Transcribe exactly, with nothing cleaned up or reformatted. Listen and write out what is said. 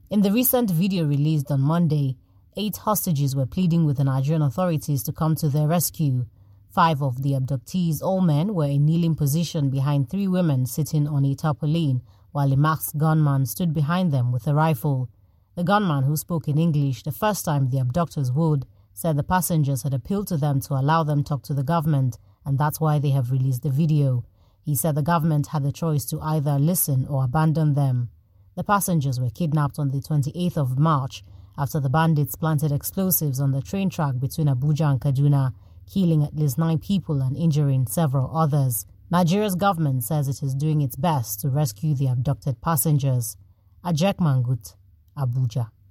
In the recent video released on Monday, eight hostages were pleading with the Nigerian authorities to come to their rescue. Five of the abductees, all men, were in kneeling position behind three women sitting on a tarpaulin, while a masked gunman stood behind them with a rifle. The gunman, who spoke in English the first time the abductors would, said the passengers had appealed to them to allow them talk to the government, and that's why they have released the video. He said the government had the choice to either listen or abandon them. The passengers were kidnapped on the twenty-eighth of March after the bandits planted explosives on the train track between Abuja and Kaduna, killing at least nine people and injuring several others. Nigeria's government says it is doing its best to rescue the abducted passengers. Ajek Mangut, Abuja.